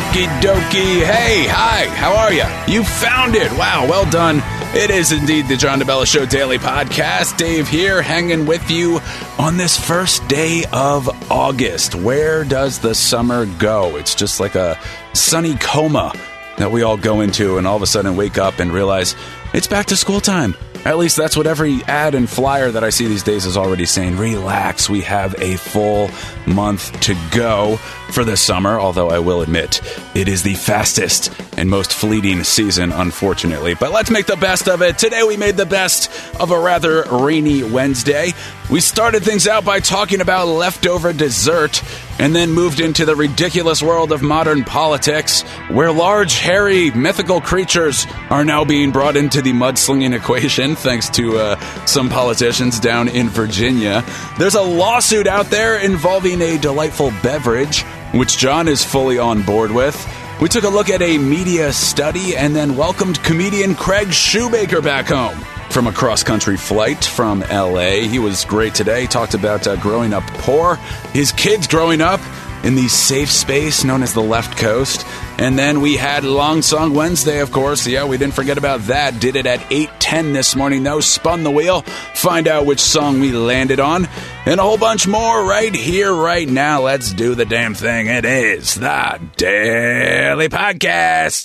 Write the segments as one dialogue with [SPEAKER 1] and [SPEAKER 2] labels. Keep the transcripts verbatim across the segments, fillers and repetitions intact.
[SPEAKER 1] Okie dokie. Hey, hi, how are you? You found it. Wow, well done. It is indeed the John DeBella Show Daily Podcast. Dave here, hanging with you on this first day of August. Where does the summer go? It's just like a sunny coma that we all go into and all of a sudden wake up and realize it's back to school time. At least that's what every ad and flyer that I see these days is already saying. Relax, we have a full month to go for the summer, although I will admit it is the fastest and most fleeting season, unfortunately. But let's make the best of it. Today we made the best of a rather rainy Wednesday. We started things out by talking about leftover dessert and then moved into the ridiculous world of modern politics, where large, hairy, mythical creatures are now being brought into the mudslinging equation, thanks to uh, some politicians down in Virginia. There's a lawsuit out there involving a delightful beverage, which John is fully on board with. We took a look at a media study and then welcomed comedian Craig Shoemaker back home from a cross-country flight from L A. He was great today. Talked about uh, growing up poor, his kids growing up in the safe space known as the left coast. And then we had Long Song Wednesday, of course. Yeah, we didn't forget about that. Did it at eight ten this morning, though. Spun the wheel. Find out which song we landed on. And a whole bunch more right here, right now. Let's do the damn thing. It is the Daily Podcast.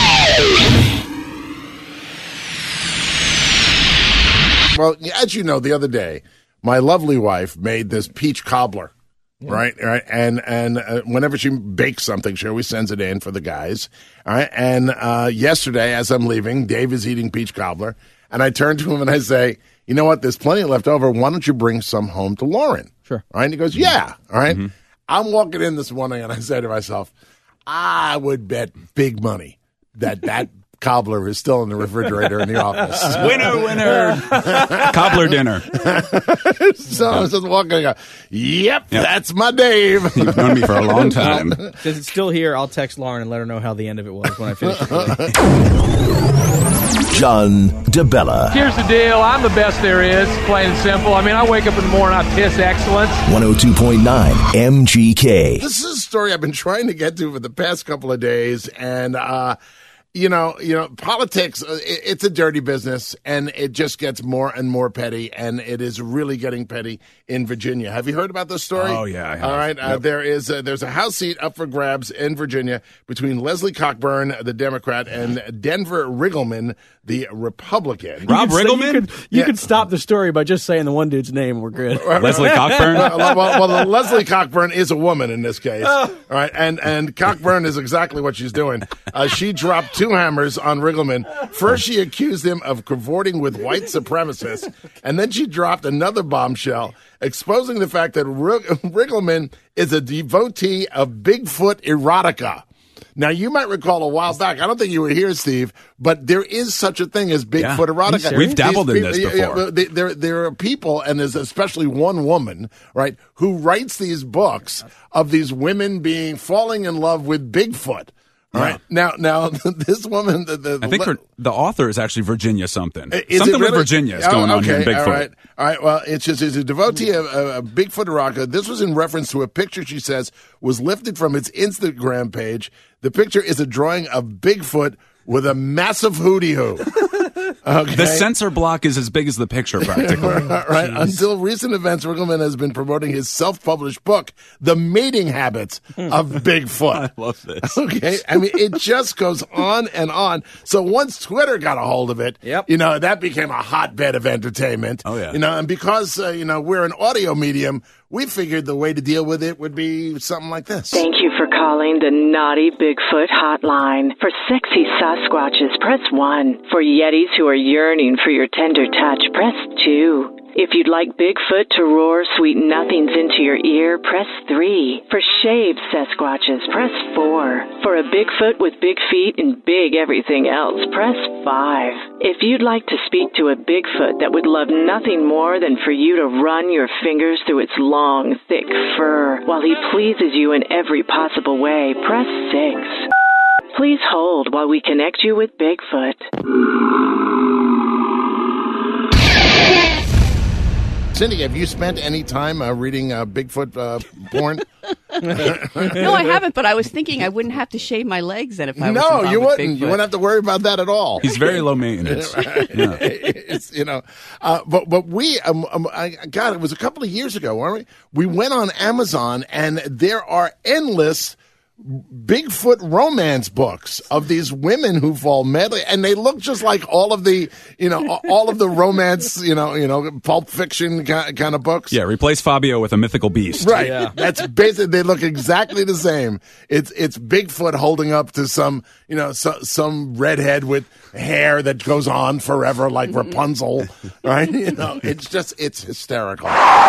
[SPEAKER 2] Well, as you know, the other day, my lovely wife made this peach cobbler. Yeah. Right, right, and and uh, whenever she bakes something, she always sends it in for the guys. All right, and uh, yesterday, as I'm leaving, Dave is eating peach cobbler, and I turn to him and I say, "You know what? There's plenty left over. Why don't you bring some home to Lauren?"
[SPEAKER 3] Sure.
[SPEAKER 2] All right, and he goes, "Yeah." All right. Mm-hmm. I'm walking in this morning, and I say to myself, "I would bet big money that that." Cobbler is still in the refrigerator in the office.
[SPEAKER 1] Winner, winner. Cobbler dinner.
[SPEAKER 2] So I was just walking and go, yep, yep, that's my Dave.
[SPEAKER 1] You've known me for a long time.
[SPEAKER 3] Since it's still here, I'll text Lauren and let her know how the end of it was when I finish it.
[SPEAKER 4] John DeBella.
[SPEAKER 5] Here's the deal. I'm the best there is, plain and simple. I mean, I wake up in the morning, I piss excellence.
[SPEAKER 4] one oh two point nine M G K.
[SPEAKER 2] This is a story I've been trying to get to for the past couple of days, and uh You know, you know, politics, it's a dirty business, and it just gets more and more petty, and it is really getting petty in Virginia. Have you heard about this story?
[SPEAKER 1] Oh, yeah, I have.
[SPEAKER 2] All right.
[SPEAKER 1] Yep.
[SPEAKER 2] Uh, there is a, there's a House seat up for grabs in Virginia between Leslie Cockburn, the Democrat, and Denver Riggleman, the Republican.
[SPEAKER 1] Rob
[SPEAKER 3] you
[SPEAKER 1] Riggleman?
[SPEAKER 3] You, could, you
[SPEAKER 2] yeah.
[SPEAKER 3] could stop the story by just saying the one dude's name. We're good.
[SPEAKER 1] Leslie Cockburn?
[SPEAKER 2] well, well, well, Leslie Cockburn is a woman in this case. Oh. All right. And, and Cockburn is exactly what she's doing. Uh, she dropped two hammers on Riggleman. First, she accused him of cavorting with white supremacists, and then she dropped another bombshell, exposing the fact that Rig- Riggleman is a devotee of Bigfoot erotica. Now, you might recall a while back, I don't think you were here, Steve, but there is such a thing as Bigfoot
[SPEAKER 1] yeah.
[SPEAKER 2] erotica.
[SPEAKER 1] We've dabbled
[SPEAKER 2] These
[SPEAKER 1] in this
[SPEAKER 2] people,
[SPEAKER 1] before.
[SPEAKER 2] Yeah, yeah, there, there are people, and there's especially one woman, right, who writes these books of these women being falling in love with Bigfoot. All right. Now, now this woman, the, the,
[SPEAKER 1] I think her, the author is actually Virginia something.
[SPEAKER 2] Is
[SPEAKER 1] something
[SPEAKER 2] really?
[SPEAKER 1] with Virginia is
[SPEAKER 2] oh,
[SPEAKER 1] going
[SPEAKER 2] okay,
[SPEAKER 1] on here in Bigfoot.
[SPEAKER 2] All right. All right. Well, it's just it's a devotee of a Bigfoot erotica. This was in reference to a picture she says was lifted from its Instagram page. The picture is a drawing of Bigfoot with a massive hootie hoo. Okay.
[SPEAKER 1] The censor block is as big as the picture, practically.
[SPEAKER 2] right. right. Until recent events, Riggleman has been promoting his self-published book, The Mating Habits of Bigfoot.
[SPEAKER 1] I love this.
[SPEAKER 2] Okay. I mean, it just goes on and on. So once Twitter got a hold of it,
[SPEAKER 3] yep.
[SPEAKER 2] you know, that became a hotbed of entertainment.
[SPEAKER 1] Oh, yeah.
[SPEAKER 2] You know, and because, uh, you know, we're an audio medium, we figured the way to deal with it would be something like this.
[SPEAKER 6] Thank you for calling the Naughty Bigfoot Hotline. For sexy Sasquatches, press one. For Yetis who are yearning for your tender touch, press two. If you'd like Bigfoot to roar sweet nothings into your ear, press three. For shaved Sasquatches, press four. For a Bigfoot with big feet and big everything else, press five. If you'd like to speak to a Bigfoot that would love nothing more than for you to run your fingers through its long, thick fur while he pleases you in every possible way, press six. Please hold while we connect you with Bigfoot.
[SPEAKER 2] Cindy, have you spent any time uh, reading uh, Bigfoot uh, porn?
[SPEAKER 7] No, I haven't, but I was thinking I wouldn't have to shave my legs then if I was
[SPEAKER 2] No,
[SPEAKER 7] involved
[SPEAKER 2] you
[SPEAKER 7] with
[SPEAKER 2] wouldn't.
[SPEAKER 7] Bigfoot.
[SPEAKER 2] You wouldn't have to worry about that at all.
[SPEAKER 1] He's very low maintenance. Yeah.
[SPEAKER 2] It's, you know, uh, but but we, um, um, I, God, it was a couple of years ago, weren't we? We went on Amazon, and there are endless Bigfoot romance books of these women who fall madly, and they look just like all of the, you know, all of the romance, you know, you know, Pulp Fiction kind of books.
[SPEAKER 1] Yeah, replace Fabio with a mythical beast.
[SPEAKER 2] Right.
[SPEAKER 3] Yeah.
[SPEAKER 2] That's basically, they look exactly the same. It's it's Bigfoot holding up to some, you know, so, some redhead with hair that goes on forever like Rapunzel, right? You know, it's just, it's hysterical.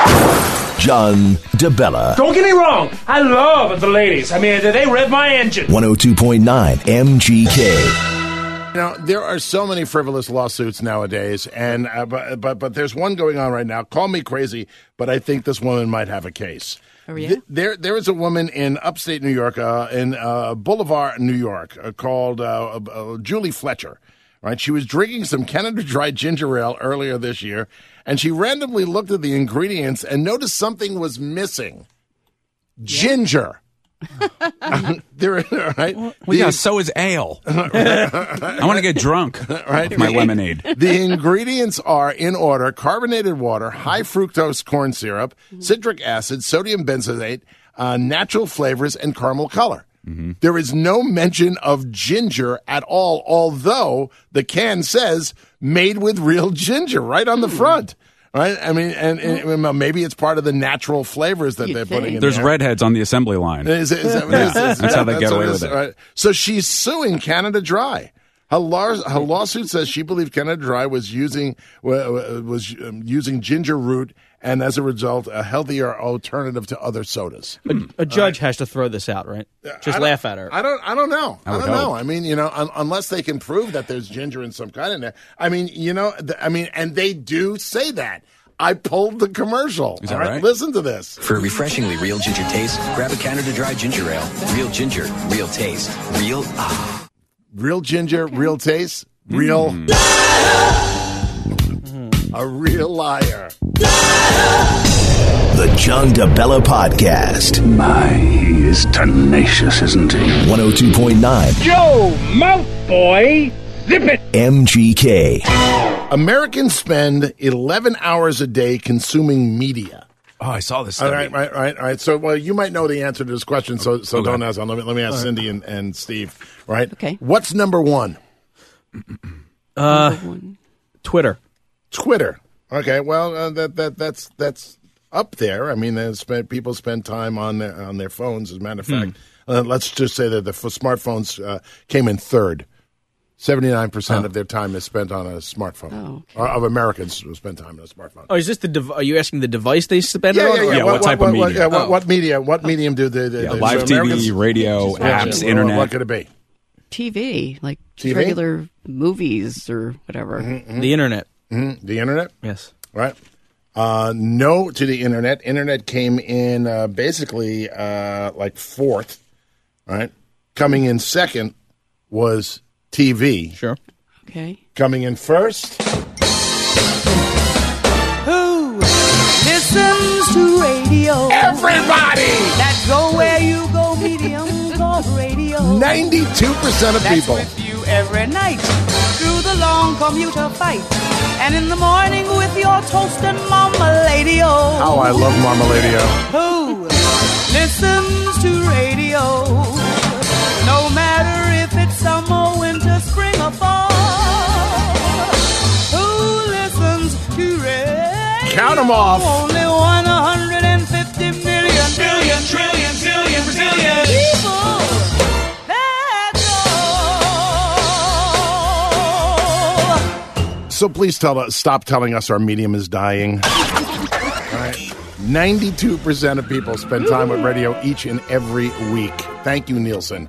[SPEAKER 4] John DeBella.
[SPEAKER 8] Don't get me wrong. I love the ladies. I mean, they rev my engine.
[SPEAKER 4] one oh two point nine M G K.
[SPEAKER 2] You know, there are so many frivolous lawsuits nowadays, and uh, but, but but there's one going on right now. Call me crazy, but I think this woman might have a case.
[SPEAKER 7] Oh, yeah?
[SPEAKER 2] Th- there there is a woman in upstate New York, uh, in uh, Boulevard, New York, uh, called uh, uh, Julie Fletcher. Right, she was drinking some Canada Dry ginger ale earlier this year, and she randomly looked at the ingredients and noticed something was missing. Ginger. there, right?
[SPEAKER 1] Well,
[SPEAKER 2] The-
[SPEAKER 1] yeah, so is ale. I want to get drunk
[SPEAKER 2] Right?
[SPEAKER 1] with my lemonade.
[SPEAKER 2] The ingredients are, in order, carbonated water, high fructose corn syrup, citric acid, sodium benzoate, uh, natural flavors, and caramel color. Mm-hmm. There is no mention of ginger at all, although the can says made with real ginger right on the front. Right? I mean, and, and maybe it's part of the natural flavors that
[SPEAKER 7] You'd
[SPEAKER 2] they're putting
[SPEAKER 7] think.
[SPEAKER 2] in
[SPEAKER 1] There's
[SPEAKER 2] there.
[SPEAKER 1] redheads on the assembly line.
[SPEAKER 2] Is, is, that, is, is,
[SPEAKER 1] That's how they get away
[SPEAKER 2] what
[SPEAKER 1] with
[SPEAKER 2] is,
[SPEAKER 1] it.
[SPEAKER 2] Right? So she's suing Canada Dry. Her, law, her lawsuit says she believed Canada Dry was using was um, using ginger root, and as a result, a healthier alternative to other sodas.
[SPEAKER 3] A, a judge has to throw this out, right?
[SPEAKER 2] I
[SPEAKER 3] Just
[SPEAKER 2] don't-
[SPEAKER 3] laugh at her.
[SPEAKER 2] I don't. I don't know. I,
[SPEAKER 1] I would
[SPEAKER 2] don't know.
[SPEAKER 1] hope.
[SPEAKER 2] I mean, you know, un- unless they can prove that there's ginger in some kind in there. I mean, you know, th- I mean, and they do say that. I pulled the commercial.
[SPEAKER 1] Is that
[SPEAKER 2] all right?
[SPEAKER 1] right?
[SPEAKER 2] Listen to this.
[SPEAKER 9] For a refreshingly real ginger taste, grab a Canada Dry ginger ale. Real ginger, real taste, real ah.
[SPEAKER 2] Real ginger, real taste, real. A real liar.
[SPEAKER 4] The John DeBella Podcast.
[SPEAKER 10] My, he is tenacious, isn't he?
[SPEAKER 4] one oh two point nine
[SPEAKER 8] Joe, mouth boy, zip it.
[SPEAKER 4] M G K.
[SPEAKER 2] Americans spend eleven hours a day consuming media.
[SPEAKER 1] Oh, I saw this
[SPEAKER 2] All
[SPEAKER 1] study.
[SPEAKER 2] right, right, right, right. So, well, you might know the answer to this question, so so
[SPEAKER 1] Okay.
[SPEAKER 2] don't ask. Let me let me ask Cindy and, and Steve. Right?
[SPEAKER 7] Okay.
[SPEAKER 2] What's number one?
[SPEAKER 3] Uh, Twitter.
[SPEAKER 2] Twitter. Okay. Well, uh, that that that's that's up there. I mean, they spend, people spend time on their on their phones. As a matter of fact, uh, let's just say that the f- smartphones uh, came in third. Seventy-nine percent of their time is spent on a smartphone.
[SPEAKER 7] Oh, okay.
[SPEAKER 2] Or of Americans who spend time on a smartphone.
[SPEAKER 3] Oh, is this the? Dev- are you asking the device they spend it
[SPEAKER 2] Yeah,
[SPEAKER 3] on?
[SPEAKER 2] yeah,
[SPEAKER 3] or-
[SPEAKER 2] yeah.
[SPEAKER 1] Yeah, what type of
[SPEAKER 2] what,
[SPEAKER 1] media?
[SPEAKER 2] yeah, what,
[SPEAKER 3] Oh.
[SPEAKER 2] what media? What medium do the, the,
[SPEAKER 1] Yeah,
[SPEAKER 2] the
[SPEAKER 1] live
[SPEAKER 2] so
[SPEAKER 1] T V,
[SPEAKER 2] Americans-
[SPEAKER 1] radio,
[SPEAKER 2] What-
[SPEAKER 1] apps,
[SPEAKER 2] what-
[SPEAKER 1] internet.
[SPEAKER 2] What could it be?
[SPEAKER 7] T V, like
[SPEAKER 2] T V?
[SPEAKER 7] regular movies or whatever.
[SPEAKER 3] The internet.
[SPEAKER 2] Mm-hmm. The internet,
[SPEAKER 3] Yes.
[SPEAKER 2] right? Uh, no to the internet. Internet came in uh, basically uh, like fourth, right? Coming in second was T V.
[SPEAKER 3] Sure.
[SPEAKER 7] Okay.
[SPEAKER 2] Coming in first,
[SPEAKER 11] Who listens to radio?
[SPEAKER 2] everybody.
[SPEAKER 11] That's go where you go, medium called radio.
[SPEAKER 2] Ninety-two percent of
[SPEAKER 11] That's
[SPEAKER 2] people.
[SPEAKER 11] with you every night through the long commuter fight, and in the morning with your toast and marmalade-o.
[SPEAKER 2] Oh, I love Marmaladio.
[SPEAKER 11] Who listens to radio? No matter if it's summer, winter, spring, or fall. Who listens to radio?
[SPEAKER 2] Count 'em off.
[SPEAKER 11] Only one hundred fifty million, billion, trillion, zillion, Brazilian people. That's all.
[SPEAKER 2] So please tell us, stop telling us our medium is dying. All right. ninety-two percent of people spend time with radio each and every week. Thank you, Nielsen.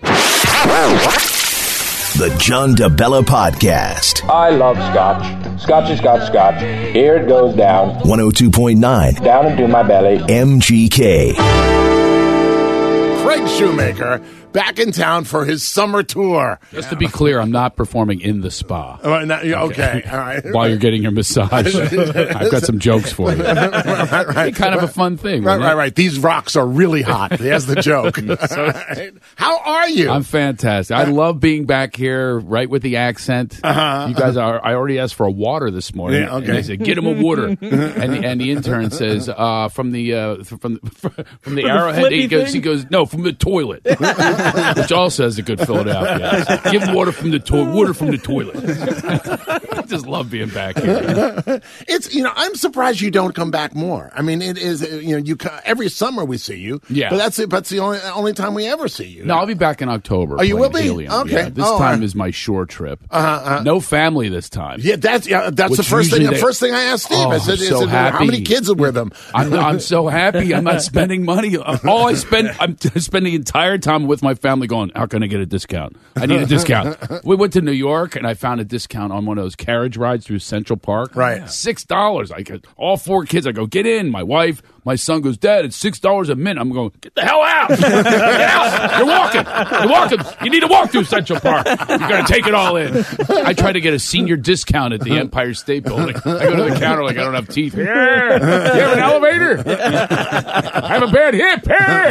[SPEAKER 4] The John DeBella Podcast.
[SPEAKER 8] I love scotch. Scotch is got scotch. Here it goes down,
[SPEAKER 4] one oh two point nine
[SPEAKER 8] down into my belly.
[SPEAKER 4] M G K.
[SPEAKER 2] Craig Shoemaker back in town for his summer tour.
[SPEAKER 12] Just to be clear, I'm not performing in the spa.
[SPEAKER 2] Uh, not, okay. okay, all right.
[SPEAKER 12] While you're getting your massage, I've got some jokes for you.
[SPEAKER 2] right, right.
[SPEAKER 12] Kind of a fun thing.
[SPEAKER 2] Right, right,
[SPEAKER 12] it?
[SPEAKER 2] right. These rocks are really hot. There's the joke. Right. How are you?
[SPEAKER 12] I'm fantastic. I love being back here, right with the accent.
[SPEAKER 2] Uh-huh.
[SPEAKER 12] You guys are. I already asked for a water this morning.
[SPEAKER 2] Yeah, okay.
[SPEAKER 12] And they said, "Get him a water." and, the, and the intern says, uh, "From the uh, from from the Arrowhead." He goes, thing? he goes, "No, from the toilet," which also has a good Philadelphia. So, give him water from the toilet. Water from the toilet. I just love being back here.
[SPEAKER 2] It's you know I'm surprised you don't come back more. I mean, it is you know you every summer we see you.
[SPEAKER 12] Yeah,
[SPEAKER 2] but that's it. That's the only only time we ever see you.
[SPEAKER 12] No, I'll be back in October.
[SPEAKER 2] Oh, you will be?
[SPEAKER 12] Helium.
[SPEAKER 2] Okay.
[SPEAKER 12] Yeah, this
[SPEAKER 2] oh,
[SPEAKER 12] time
[SPEAKER 2] uh,
[SPEAKER 12] is my shore trip.
[SPEAKER 2] Uh-huh, uh-huh.
[SPEAKER 12] No family this time.
[SPEAKER 2] Yeah, that's yeah, that's
[SPEAKER 12] Which
[SPEAKER 2] the first thing.
[SPEAKER 12] they,
[SPEAKER 2] The first thing I asked Steve.
[SPEAKER 12] Oh,
[SPEAKER 2] I said,
[SPEAKER 12] so
[SPEAKER 2] I said
[SPEAKER 12] happy.
[SPEAKER 2] how many kids are with them?
[SPEAKER 12] I'm, I'm so happy. I'm not spending money. All I spend, I'm t- spend the entire time with my family going, how can I get a discount? I need a discount. We went to New York, and I found a discount on one of those carriage rides through Central Park.
[SPEAKER 2] Right.
[SPEAKER 12] six dollars. I could, all four kids, I go, get in. My wife, my son goes, Dad, it's six dollars a minute. I'm going, get the hell out. Get out. You're walking. You're walking. You need to walk through Central Park. You're going to take it all in. I try to get a senior discount at the Empire State Building. I go to the counter like I don't have teeth. Here. You have an elevator? I have a bad hip.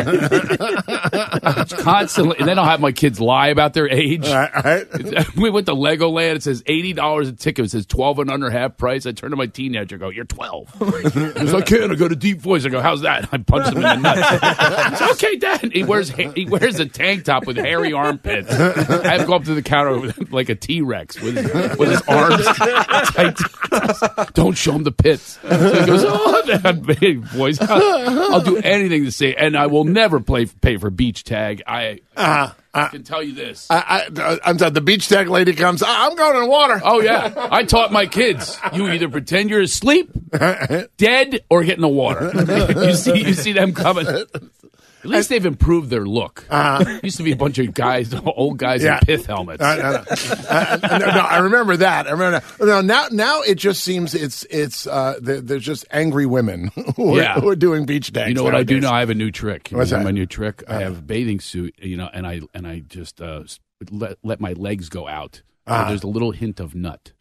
[SPEAKER 12] Here. Constantly. And then I'll have my kids lie about their age.
[SPEAKER 2] All right, all right.
[SPEAKER 12] We went to Legoland. It says eighty dollars a ticket. It says twelve and under half price. I turn to my teenager and go, you're twelve. He goes, I can't. I go to deep voice. I go, how's that? I punch him in the nuts. Said, okay, Dad. He wears he wears a tank top with hairy armpits. I have to go up to the counter with, like a T-Rex with, with his arms tight. Don't show him the pits. So he goes, oh, Dad, big boys. I'll, I'll do anything to say, and I will never play pay for beach tag. I.
[SPEAKER 2] Uh-huh.
[SPEAKER 12] I can tell you this.
[SPEAKER 2] I, I, I'm sorry, the beach tag lady comes, I'm going in the water.
[SPEAKER 12] Oh, yeah. I taught my kids, you either pretend you're asleep, dead, or get in the water. You see you see them coming. At least they've improved their look.
[SPEAKER 2] Uh-huh.
[SPEAKER 12] Used to be a bunch of guys, old guys
[SPEAKER 2] Yeah.
[SPEAKER 12] in pith helmets.
[SPEAKER 2] Uh, no, no. Uh, no, no, I remember that. I remember that. No, now, now it just seems it's it's uh, there, there's just angry women who are,
[SPEAKER 12] Yeah.
[SPEAKER 2] who are doing beach tags.
[SPEAKER 12] You know what I do
[SPEAKER 2] nowadays.
[SPEAKER 12] now? I have a new trick. You
[SPEAKER 2] What's
[SPEAKER 12] know
[SPEAKER 2] that?
[SPEAKER 12] My new trick. I have a bathing suit, you know, and I and I just uh, let let my legs go out. So
[SPEAKER 2] Ah.
[SPEAKER 12] there's a little hint of nut.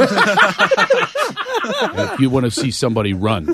[SPEAKER 12] If you want to see somebody run,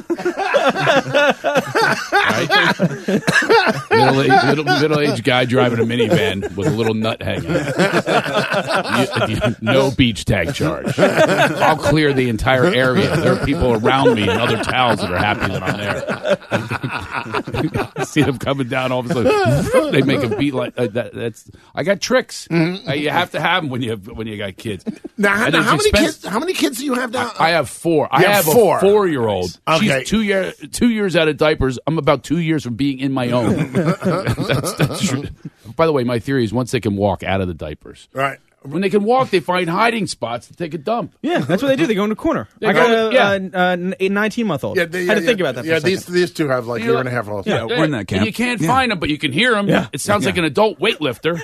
[SPEAKER 12] right? Middle, middle, middle-aged guy driving a minivan with a little nut hanging. You- you- no beach tag charge. I'll clear the entire area. There are people around me and other towels that are happy that I'm there. See them coming down all of a sudden. They make a beat like uh, that. That's I got tricks. Uh, you have to have them when you have when you got kids.
[SPEAKER 2] Now,
[SPEAKER 12] And
[SPEAKER 2] now
[SPEAKER 12] it's
[SPEAKER 2] how many
[SPEAKER 12] expensive.
[SPEAKER 2] kids? How many kids do you have now?
[SPEAKER 12] I have four. I
[SPEAKER 2] You have
[SPEAKER 12] have
[SPEAKER 2] four.
[SPEAKER 12] a four-year-old.
[SPEAKER 2] Okay.
[SPEAKER 12] She's two year two years out of diapers. I'm about two years from being in my own. that's, that's true. By the way, my theory is once they can walk out of the diapers,
[SPEAKER 2] Right.
[SPEAKER 12] when they can walk, they find hiding spots to take a dump.
[SPEAKER 3] Yeah, that's what they do. They go in the corner.
[SPEAKER 12] They
[SPEAKER 3] I
[SPEAKER 12] go-
[SPEAKER 3] got a
[SPEAKER 12] yeah.
[SPEAKER 3] uh, uh, a nineteen-month-old.
[SPEAKER 2] Yeah, they,
[SPEAKER 3] I had to
[SPEAKER 2] yeah,
[SPEAKER 3] think
[SPEAKER 2] yeah.
[SPEAKER 3] about that for
[SPEAKER 2] Yeah,
[SPEAKER 3] a second.
[SPEAKER 2] these these two have like a year and a half old.
[SPEAKER 1] Yeah, we're in that camp.
[SPEAKER 12] And you can't
[SPEAKER 1] Yeah.
[SPEAKER 12] find them, but you can hear them.
[SPEAKER 3] Yeah.
[SPEAKER 12] It sounds like an adult weightlifter.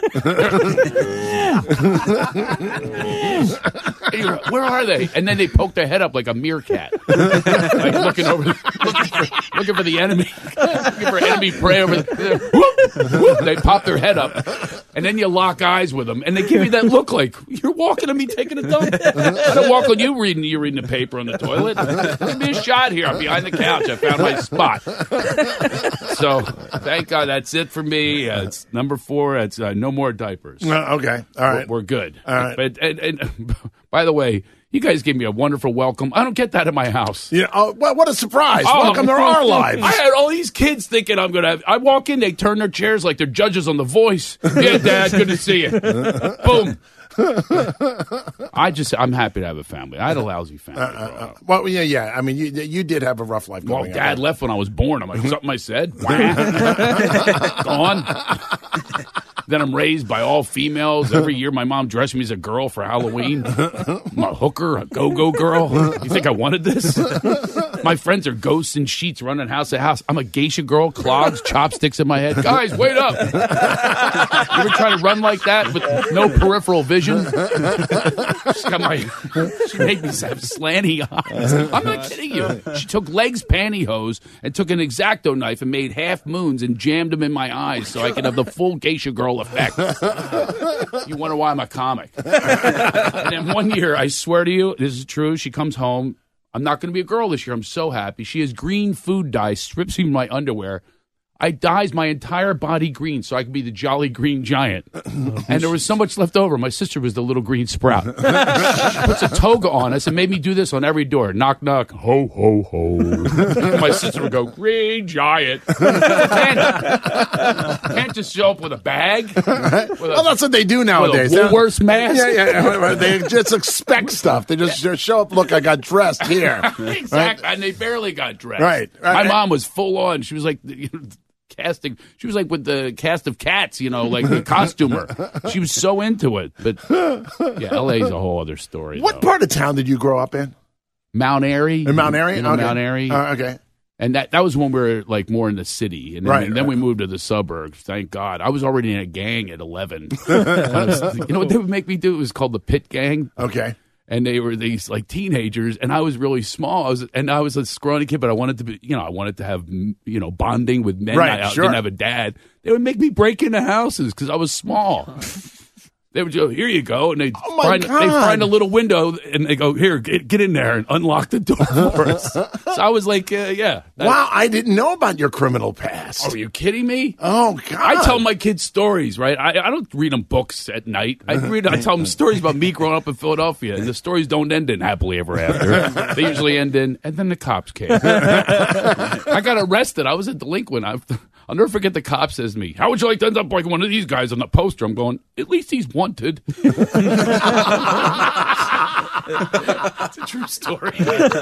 [SPEAKER 12] You're, where are they? And then they poke their head up like a meerkat, like looking over, looking for, looking for the enemy, looking for enemy prey over there. Whoop, whoop. They pop their head up, and then you lock eyes with them, and they give you that look like you're walking at me taking a dump. I don't walk on you reading you reading the paper on the toilet. Give me a shot here. I'm behind the couch. I found my spot. So thank God that's it for me. Uh, it's number four. It's uh, no more diapers.
[SPEAKER 2] Uh, okay. All right.
[SPEAKER 12] We're, we're good.
[SPEAKER 2] All right.
[SPEAKER 12] But and, and by the way, you guys gave me a wonderful welcome. I don't get that in my house.
[SPEAKER 2] Yeah. Oh, well, what a surprise!
[SPEAKER 12] Oh.
[SPEAKER 2] Welcome to our lives.
[SPEAKER 12] I had all these kids thinking I'm going to have. I walk in, they turn their chairs like they're judges on The Voice. Yeah, Dad, good to see you. Boom. I just, I'm happy to have a family. I had a lousy family.
[SPEAKER 2] Uh, uh, uh, well, yeah, yeah. I mean, you you did have a rough life.
[SPEAKER 12] Well,
[SPEAKER 2] growing
[SPEAKER 12] Dad
[SPEAKER 2] up.
[SPEAKER 12] left when I was born. I'm like, something I said? Gone. Then I'm raised by all females. Every year my mom dressed me as a girl for Halloween. I'm a hooker, a go-go girl. You think I wanted this? My friends are ghosts in sheets running house to house. I'm a geisha girl, clogs, chopsticks in my head. Guys, wait up. You ever try to run like that with no peripheral vision? She's got my, she made me have slanty eyes. I'm not kidding you. She took legs pantyhose and took an X-Acto knife and made half moons and jammed them in my eyes so I could have the full geisha girl effect. You wonder why I'm a comic. And then one year, I swear to you, this is true, she comes home. I'm not going to be a girl this year. I'm so happy. She has green food dye, strips me my underwear. I dyes my entire body green so I can be the Jolly Green Giant. And there was so much left over. My sister was the little green sprout. She puts a toga on us and made me do this on every door. Knock, knock. Ho, ho, ho. My sister would go, Green Giant. Can't, can't just show up with a bag. With a,
[SPEAKER 2] well, that's what they do nowadays.
[SPEAKER 12] With a Woolworths mask.
[SPEAKER 2] Yeah, yeah. They just expect stuff. They just show up, look, I got dressed here.
[SPEAKER 12] Exactly. Right? And they barely got dressed.
[SPEAKER 2] Right. right.
[SPEAKER 12] My mom was full on. She was like... You know, casting. She was like with the cast of Cats, you know, like the costumer. She was so into it. But yeah, L A's a whole other story.
[SPEAKER 2] What
[SPEAKER 12] though.
[SPEAKER 2] part of town did you grow up in?
[SPEAKER 12] Mount Airy.
[SPEAKER 2] In Mount Airy?
[SPEAKER 12] You know,
[SPEAKER 2] okay.
[SPEAKER 12] Mount Airy.
[SPEAKER 2] Uh, okay.
[SPEAKER 12] And that, that was when we were like more in the city. And then,
[SPEAKER 2] right,
[SPEAKER 12] and then
[SPEAKER 2] right.
[SPEAKER 12] we moved to the suburbs. Thank God. I was already in a gang at eleven. was, you know what they would make me do? It was called the Pit Gang.
[SPEAKER 2] Okay.
[SPEAKER 12] And they were these like teenagers, and I was really small. I was, and I was a scrawny kid, but I wanted to be, you know, I wanted to have, you know, bonding with men.
[SPEAKER 2] Right,
[SPEAKER 12] I,
[SPEAKER 2] sure.
[SPEAKER 12] I didn't have a dad. They would make me break into houses because I was small. They would go, here you go, and they
[SPEAKER 2] oh my
[SPEAKER 12] find
[SPEAKER 2] God.
[SPEAKER 12] they find a little window, and they go, here, get, get in there and unlock the door for us. So I was like, uh, yeah. That,
[SPEAKER 2] wow, I didn't know about your criminal past.
[SPEAKER 12] Are you kidding me?
[SPEAKER 2] Oh God!
[SPEAKER 12] I tell my kids stories, right? I, I don't read them books at night. I read, I tell them stories about me growing up in Philadelphia, and the stories don't end in happily ever after. They usually end in, and then the cops came. I got arrested. I was a delinquent. I, I'll never forget the cop says to me, how would you like to end up like one of these guys on the poster? I'm going, at least he's wanted. It's a true story.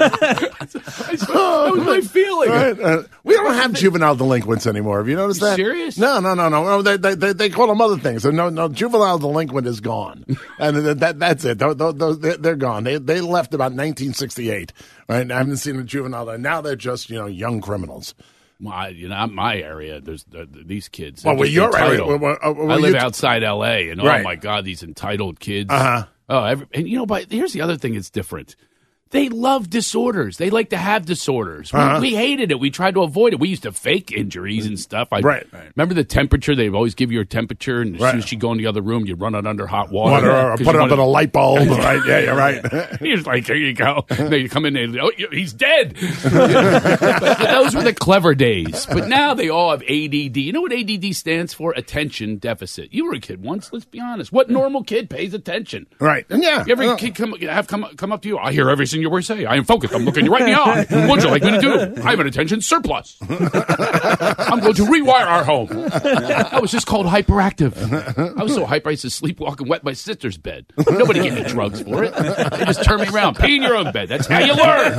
[SPEAKER 12] That was my feeling.
[SPEAKER 2] Right. Uh, we don't have juvenile delinquents anymore. Have you noticed that?
[SPEAKER 12] Serious?
[SPEAKER 2] No, no, no, no. no they, they, they, they call them other things. No, no, juvenile delinquent is gone. And that, that, that's it. Those, those, they're gone. They, they left about nineteen sixty-eight. Right? I haven't seen a juvenile. Now they're just, you know, young criminals.
[SPEAKER 12] My, you know, my area, there's uh, these kids.
[SPEAKER 2] Well, well your area. Well, well,
[SPEAKER 12] uh,
[SPEAKER 2] well,
[SPEAKER 12] I live
[SPEAKER 2] t-
[SPEAKER 12] outside L A, and
[SPEAKER 2] right.
[SPEAKER 12] oh my God, these entitled kids.
[SPEAKER 2] Uh-huh.
[SPEAKER 12] Oh, every, and you know, but here's the other thing that's different. They love disorders. They like to have disorders.
[SPEAKER 2] Uh-huh.
[SPEAKER 12] We, we hated it. We tried to avoid it. We used to fake injuries and stuff. I,
[SPEAKER 2] right.
[SPEAKER 12] Remember the temperature? They'd always give you a temperature, and as
[SPEAKER 2] right.
[SPEAKER 12] soon as you go in the other room, you run it under hot water.
[SPEAKER 2] water or put it up in a light bulb. Right? Yeah, you're right.
[SPEAKER 12] He's like, here you go. And then you come in and, oh, he's dead. But those were the clever days. But now they all have A D D. You know what A D D stands for? Attention deficit. You were a kid once. Let's be honest. What normal kid pays attention?
[SPEAKER 2] Right. And yeah.
[SPEAKER 12] Every
[SPEAKER 2] uh,
[SPEAKER 12] kid come have come come up to you. I hear everything you say. I am focused. I'm looking you right in the eye. What would you like me to do? I have an attention surplus. I'm going to rewire our home. I was just called hyperactive. I was so hyper I used to sleepwalk and wet my sister's bed. Nobody gave me drugs for it. They just turned me around. Pee in your own bed. That's how you learn.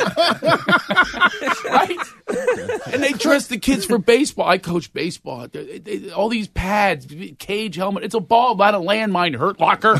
[SPEAKER 12] Right? And they dress the kids for baseball. I coach baseball. They, they, all these pads, cage helmet. It's a ball, not a landmine hurt locker.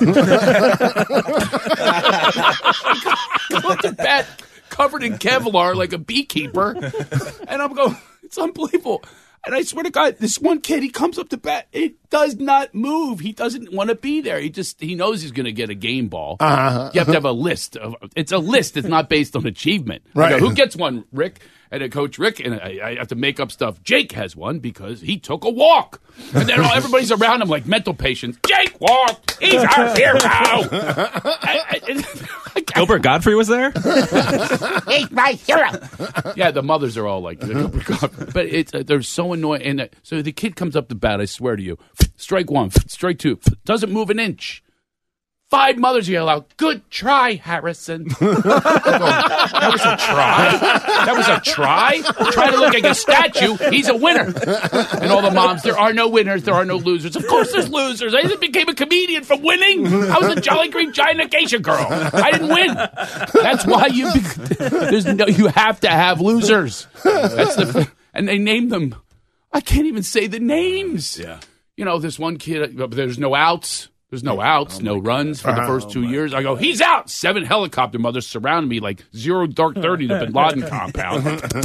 [SPEAKER 12] Go to bed covered in Kevlar like a beekeeper. And I'm going, it's unbelievable. And I swear to God, this one kid, he comes up to bat. It does not move. He doesn't want to be there. He just, he knows he's going to get a game ball.
[SPEAKER 2] Uh-huh.
[SPEAKER 12] You have to have a list. Of, it's a list. It's not based on achievement.
[SPEAKER 2] Right.
[SPEAKER 12] I go, who gets one, Rick? And a coach Rick, and I, I have to make up stuff. Jake has one because he took a walk. And then all, everybody's around him like mental patients. Jake walked. He's our hero. I, I, I,
[SPEAKER 3] Gilbert Godfrey was there?
[SPEAKER 12] He's my hero. Yeah, the mothers are all like, but it's uh, they're so annoying. And uh, so the kid comes up to bat. I swear to you, strike one, strike two, doesn't move an inch. Five mothers yell out, "Good try, Harrison." Go, that was a try. That was a try. Try to look like a statue. He's a winner. And all the moms, there are no winners. There are no losers. Of course, there's losers. I just became a comedian from winning. I was a Jolly Green Giant and Geisha girl. I didn't win. That's why you. Be- there's no. You have to have losers. That's the. And they named them. I can't even say the names.
[SPEAKER 1] Yeah.
[SPEAKER 12] You know, this one kid. But there's no outs. There's no outs, oh no runs for
[SPEAKER 2] God.
[SPEAKER 12] the first two
[SPEAKER 2] oh
[SPEAKER 12] years. I go, he's out. Seven helicopter mothers surround me like zero dark thirty, the Bin Laden compound.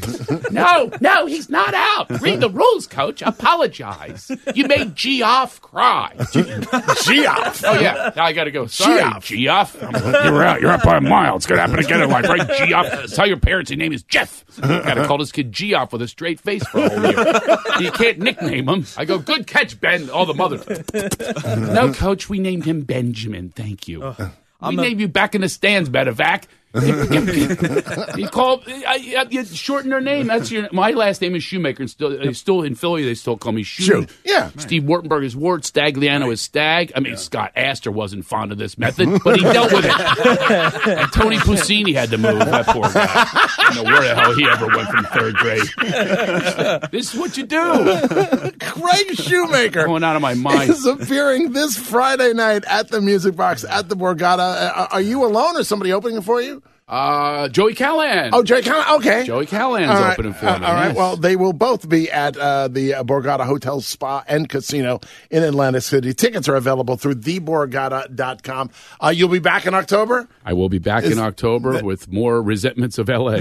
[SPEAKER 12] No, no, he's not out. Read the rules, coach. Apologize. You made Geoff cry.
[SPEAKER 2] Geoff.
[SPEAKER 12] Oh, yeah. Now I got to go. Sorry, Geoff. You're out. You're out by a mile. It's going to happen again in life, right, Geoff? Tell your parents your name is Jeff. Got to call this kid Geoff with a straight face for a whole year. You can't nickname him. I go, good catch, Ben. All the mothers. No, coach, we named him Benjamin. Thank you. Uh, we named you back in the stands, Medevac. You call uh, you shorten their name. That's your. My last name is Shoemaker, and still, uh, still in Philly, they still call me Shoe.
[SPEAKER 2] Shoe. Yeah.
[SPEAKER 12] Steve Wartenberg is Wart. Stagliano is Stag. I mean, yeah. Scott Astor wasn't fond of this method, but he dealt with it. And Tony Pusini had to move. That poor guy. I don't know where the hell he ever went from third grade. This is what you do.
[SPEAKER 2] Craig Shoemaker
[SPEAKER 12] going out of my mind.
[SPEAKER 2] Is appearing this Friday night at the Music Box at the Borgata. Uh, are you alone, or somebody opening for you?
[SPEAKER 12] Uh, Joey Callahan.
[SPEAKER 2] Oh, Joey Callahan. Okay.
[SPEAKER 12] Joey Callahan's
[SPEAKER 2] right.
[SPEAKER 12] opening for
[SPEAKER 2] uh,
[SPEAKER 12] me.
[SPEAKER 2] All right.
[SPEAKER 12] Yes.
[SPEAKER 2] Well, they will both be at uh, the Borgata Hotel, Spa, and Casino in Atlantic City. Tickets are available through the borgata dot com. Uh, you'll be back in October?
[SPEAKER 12] I will be back Is, in October th- with more resentments of L A.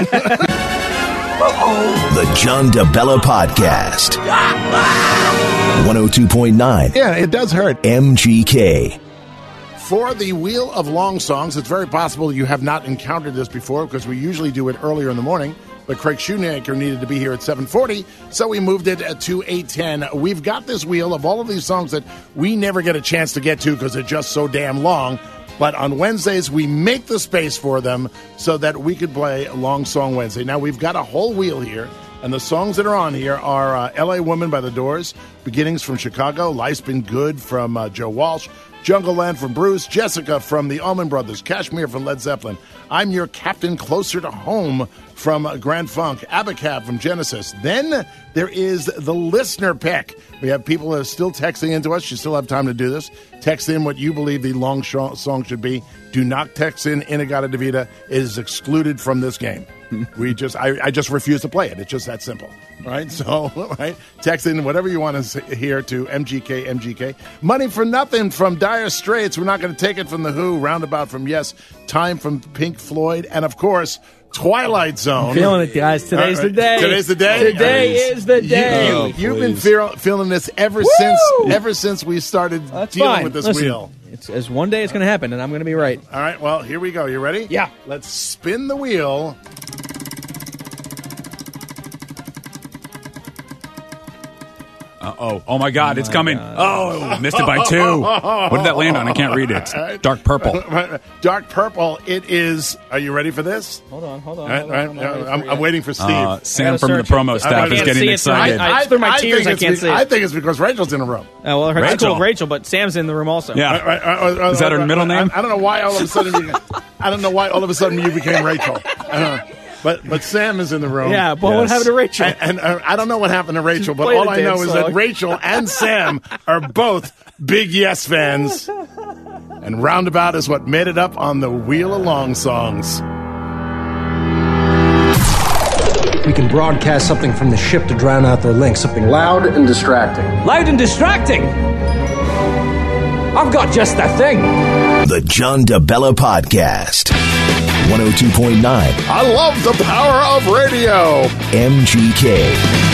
[SPEAKER 4] The John DeBella Podcast. one oh two point nine.
[SPEAKER 2] Yeah, it does hurt.
[SPEAKER 4] M G K.
[SPEAKER 2] For the Wheel of Long Songs, it's very possible you have not encountered this before because we usually do it earlier in the morning. But Craig Shoemaker needed to be here at seven forty, so we moved it to eight ten. We've got this wheel of all of these songs that we never get a chance to get to because they're just so damn long. But on Wednesdays, we make the space for them so that we could play Long Song Wednesday. Now, we've got a whole wheel here, and the songs that are on here are uh, L A Woman by The Doors, Beginnings from Chicago, Life's Been Good from uh, Joe Walsh, Jungle Land from Bruce, Jessica from the Allman Brothers, Kashmir from Led Zeppelin, I'm Your Captain Closer to Home from Grand Funk, Abacab from Genesis. Then there is the listener pick. We have people that are still texting into us. You still have time to do this. Text in what you believe the long sh- song should be. Do not text in In-A-Gadda-Da-Vida. It is excluded from this game. We just, I, I just refuse to play it. It's just that simple, right? So, right, text in whatever you want to hear to M G K, M G K. Money for Nothing from Dire Straits. We're not going to take it from The Who. Roundabout from Yes. Time from Pink Floyd. And, of course, Twilight Zone.
[SPEAKER 3] I'm feeling it, guys. Today's right. the day.
[SPEAKER 2] Today's the day.
[SPEAKER 3] Today is the day.
[SPEAKER 2] You,
[SPEAKER 3] Oh,
[SPEAKER 2] you've been feel, feeling this ever Woo! since ever since we started
[SPEAKER 3] That's
[SPEAKER 2] dealing
[SPEAKER 3] fine.
[SPEAKER 2] with this
[SPEAKER 3] Listen,
[SPEAKER 2] wheel.
[SPEAKER 3] It's, as one day it's going to happen, and I'm going to be right.
[SPEAKER 2] All right. Well, here we go. You ready?
[SPEAKER 3] Yeah.
[SPEAKER 2] Let's spin the wheel.
[SPEAKER 1] Uh-oh. Oh, my God.
[SPEAKER 3] Oh
[SPEAKER 1] it's
[SPEAKER 3] my
[SPEAKER 1] coming.
[SPEAKER 3] God.
[SPEAKER 1] Oh, missed it by two. What did that land on? I can't read it. Dark purple.
[SPEAKER 2] Dark purple. It is. Are you ready for this?
[SPEAKER 3] Hold on. Hold on.
[SPEAKER 2] Right,
[SPEAKER 3] hold
[SPEAKER 2] right.
[SPEAKER 3] on, I'm,
[SPEAKER 2] I'm, I'm waiting for Steve.
[SPEAKER 1] Uh, Sam from the
[SPEAKER 3] search
[SPEAKER 1] promo
[SPEAKER 3] it.
[SPEAKER 1] staff
[SPEAKER 3] I
[SPEAKER 1] is
[SPEAKER 3] can't
[SPEAKER 1] getting
[SPEAKER 3] see it,
[SPEAKER 1] excited.
[SPEAKER 3] I, I, through my tears, I,
[SPEAKER 2] think
[SPEAKER 3] can't
[SPEAKER 2] it's,
[SPEAKER 3] see it.
[SPEAKER 2] I think it's because Rachel's in the room.
[SPEAKER 3] Uh, well,
[SPEAKER 1] Rachel.
[SPEAKER 3] it's called Rachel, but Sam's in the room also.
[SPEAKER 1] Yeah.
[SPEAKER 2] Right, right, right, right,
[SPEAKER 1] Is that her
[SPEAKER 2] right,
[SPEAKER 1] middle
[SPEAKER 2] right,
[SPEAKER 1] name?
[SPEAKER 2] I, I don't know why all of a sudden. You, I don't know why all of a sudden you became Rachel. Uh, But but Sam is in the room.
[SPEAKER 3] Yeah, but
[SPEAKER 1] Yes.
[SPEAKER 3] what happened to Rachel?
[SPEAKER 2] And, and uh, I don't know what happened to Rachel, but
[SPEAKER 3] Play
[SPEAKER 2] all
[SPEAKER 3] the
[SPEAKER 2] I know
[SPEAKER 3] damn
[SPEAKER 2] is
[SPEAKER 3] song.
[SPEAKER 2] that Rachel and Sam are both big Yes fans. And Roundabout is what made it up on the Wheel of Long Songs.
[SPEAKER 13] We can broadcast something from the ship to drown out their links, something loud and distracting.
[SPEAKER 14] Loud and distracting? I've got just that thing.
[SPEAKER 4] The John DeBella Podcast. one oh two point nine.
[SPEAKER 2] I love the power of radio.
[SPEAKER 4] M G K.